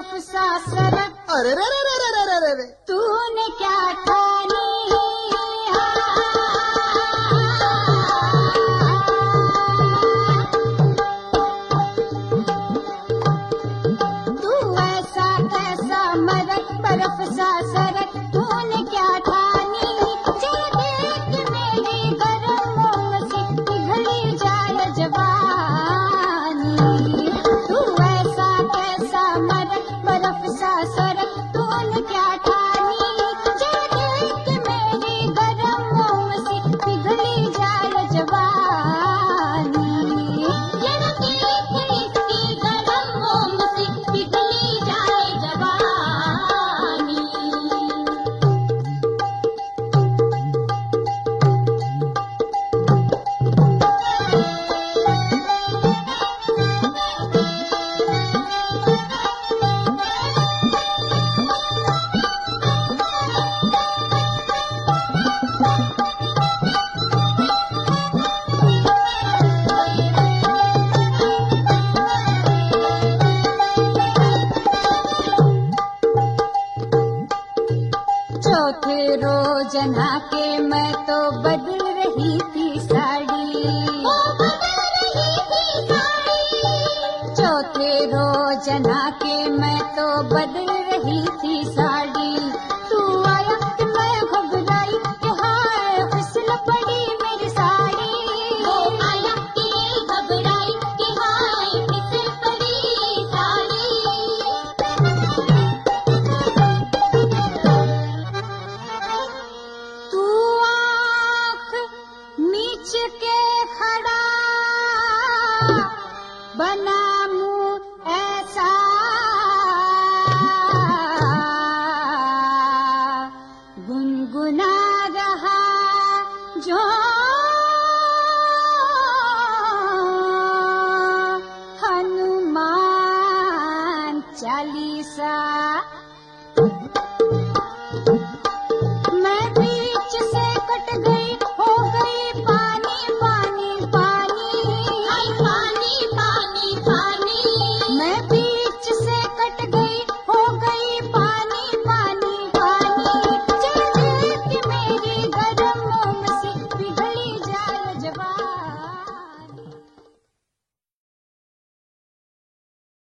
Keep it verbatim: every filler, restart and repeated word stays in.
बर्फ सा सरक। अरे रे रे रे रे रे रे रे तूने क्या ठानी तू ऐसा कैसा मरक बर्फ सा सरक। तूने क्या ठानी जरा देख मेरी गरम मोम से पिघली जाए जवानी। तू ऐसा कैसा मरक बर्फ सा सरक। तूने क्या ठानी जरा देख मेरी गरम मोम से पिघली जाए जवानी। जरा देख इसकी गरम मोम से पिघली जाए जवानी। चौथे रोज नहा के मैं तो बदल रही थी साड़ी। ओ बदल रही थी साड़ी। चौथे रोज नहा के मैं तो बदल रही थी साड़ी। तू आया कि मैं घबराई कि हाय फिसल पड़ी मेरी साड़ी। ओ आया कि घबराई कि हाय फिसल पड़ी साड़ी। तू आँख नीच के खड़ा बना मुँह ऐसा गुनगुना रहा जो